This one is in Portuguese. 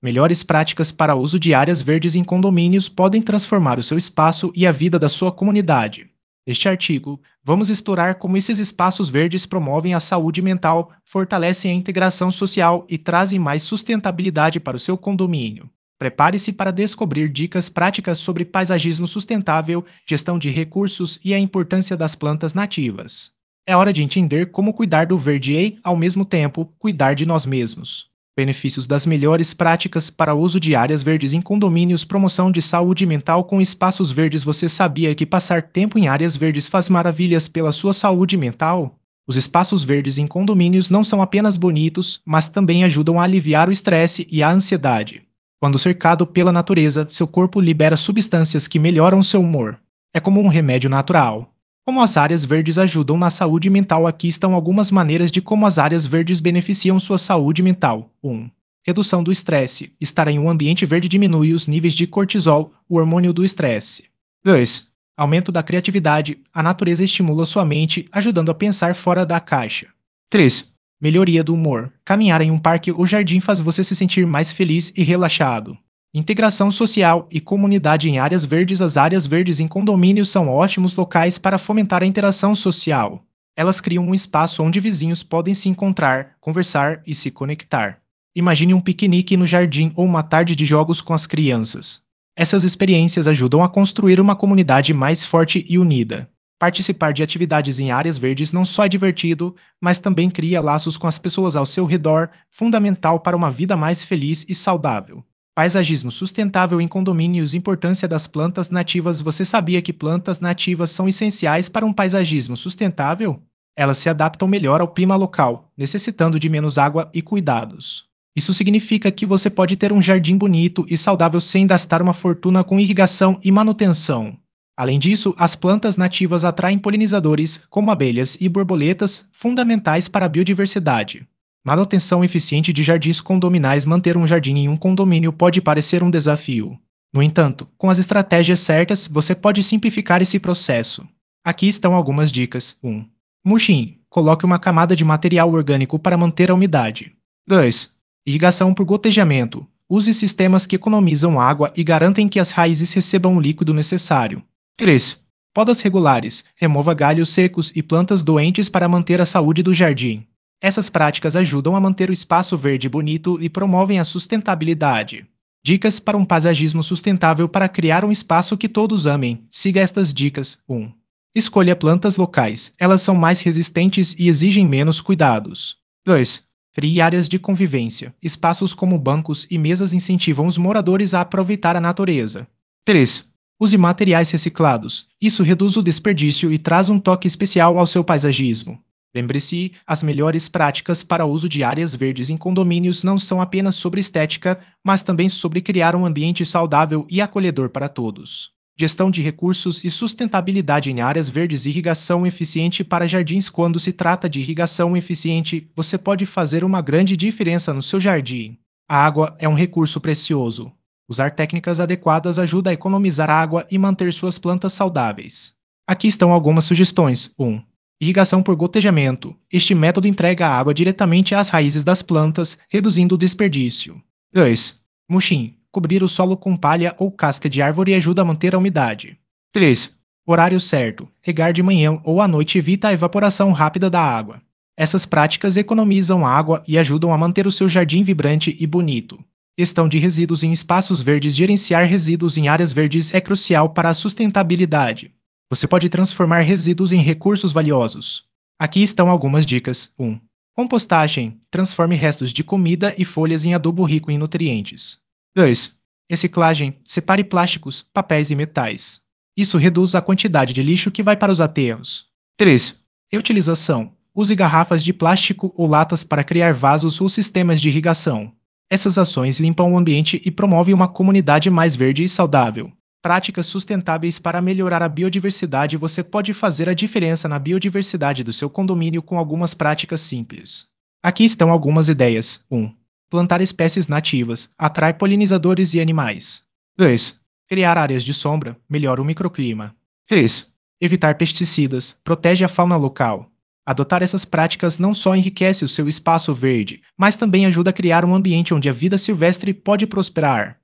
Melhores práticas para uso de áreas verdes em condomínios podem transformar o seu espaço e a vida da sua comunidade. Neste artigo, vamos explorar como esses espaços verdes promovem a saúde mental, fortalecem a integração social e trazem mais sustentabilidade para o seu condomínio. Prepare-se para descobrir dicas práticas sobre paisagismo sustentável, gestão de recursos e a importância das plantas nativas. É hora de entender como cuidar do verde e, ao mesmo tempo, cuidar de nós mesmos. Benefícios das melhores práticas para o uso de áreas verdes em condomínios, promoção de saúde mental com espaços verdes. Você sabia que passar tempo em áreas verdes faz maravilhas pela sua saúde mental? Os espaços verdes em condomínios não são apenas bonitos, mas também ajudam a aliviar o estresse e a ansiedade. Quando cercado pela natureza, seu corpo libera substâncias que melhoram seu humor. É como um remédio natural. Como as áreas verdes ajudam na saúde mental? Aqui estão algumas maneiras de como as áreas verdes beneficiam sua saúde mental. 1. Redução do estresse. Estar em um ambiente verde diminui os níveis de cortisol, o hormônio do estresse. 2. Aumento da criatividade. A natureza estimula sua mente, ajudando a pensar fora da caixa. 3. Melhoria do humor. Caminhar em um parque ou jardim faz você se sentir mais feliz e relaxado. Integração social e comunidade em áreas verdes. As áreas verdes em condomínios são ótimos locais para fomentar a interação social. Elas criam um espaço onde vizinhos podem se encontrar, conversar e se conectar. Imagine um piquenique no jardim ou uma tarde de jogos com as crianças. Essas experiências ajudam a construir uma comunidade mais forte e unida. Participar de atividades em áreas verdes não só é divertido, mas também cria laços com as pessoas ao seu redor, fundamental para uma vida mais feliz e saudável. Paisagismo sustentável em condomínios. Importância das plantas nativas. Você sabia que plantas nativas são essenciais para um paisagismo sustentável? Elas se adaptam melhor ao clima local, necessitando de menos água e cuidados. Isso significa que você pode ter um jardim bonito e saudável sem gastar uma fortuna com irrigação e manutenção. Além disso, as plantas nativas atraem polinizadores, como abelhas e borboletas, fundamentais para a biodiversidade. Manutenção eficiente de jardins condominais. Manter um jardim em um condomínio pode parecer um desafio. No entanto, com as estratégias certas, você pode simplificar esse processo. Aqui estão algumas dicas. 1. Mulching. Coloque uma camada de material orgânico para manter a umidade. 2. Irrigação por gotejamento. Use sistemas que economizam água e garantem que as raízes recebam o líquido necessário. 3. Podas regulares. Remova galhos secos e plantas doentes para manter a saúde do jardim. Essas práticas ajudam a manter o espaço verde bonito e promovem a sustentabilidade. Dicas para um paisagismo sustentável. Para criar um espaço que todos amem, siga estas dicas. 1. Escolha plantas locais. Elas são mais resistentes e exigem menos cuidados. 2. Crie áreas de convivência. Espaços como bancos e mesas incentivam os moradores a aproveitar a natureza. 3. Use materiais reciclados. Isso reduz o desperdício e traz um toque especial ao seu paisagismo. Lembre-se, as melhores práticas para o uso de áreas verdes em condomínios não são apenas sobre estética, mas também sobre criar um ambiente saudável e acolhedor para todos. Gestão de recursos e sustentabilidade em áreas verdes. Irrigação eficiente para jardins. Quando se trata de irrigação eficiente, você pode fazer uma grande diferença no seu jardim. A água é um recurso precioso. Usar técnicas adequadas ajuda a economizar água e manter suas plantas saudáveis. Aqui estão algumas sugestões. 1. Irrigação por gotejamento. Este método entrega a água diretamente às raízes das plantas, reduzindo o desperdício. 2. Mulching. Cobrir o solo com palha ou casca de árvore ajuda a manter a umidade. 3. Horário certo. Regar de manhã ou à noite evita a evaporação rápida da água. Essas práticas economizam água e ajudam a manter o seu jardim vibrante e bonito. Gestão de resíduos em espaços verdes. Gerenciar resíduos em áreas verdes é crucial para a sustentabilidade. Você pode transformar resíduos em recursos valiosos. Aqui estão algumas dicas. 1. Compostagem. Transforme restos de comida e folhas em adubo rico em nutrientes. 2. Reciclagem. Separe plásticos, papéis e metais. Isso reduz a quantidade de lixo que vai para os aterros. 3. Reutilização. Use garrafas de plástico ou latas para criar vasos ou sistemas de irrigação. Essas ações limpam o ambiente e promovem uma comunidade mais verde e saudável. Práticas sustentáveis para melhorar a biodiversidade. Você pode fazer a diferença na biodiversidade do seu condomínio com algumas práticas simples. Aqui estão algumas ideias. 1. Plantar espécies nativas. Atrai polinizadores e animais. 2. Criar áreas de sombra. Melhora o microclima. 3. Evitar pesticidas. Protege a fauna local. Adotar essas práticas não só enriquece o seu espaço verde, mas também ajuda a criar um ambiente onde a vida silvestre pode prosperar.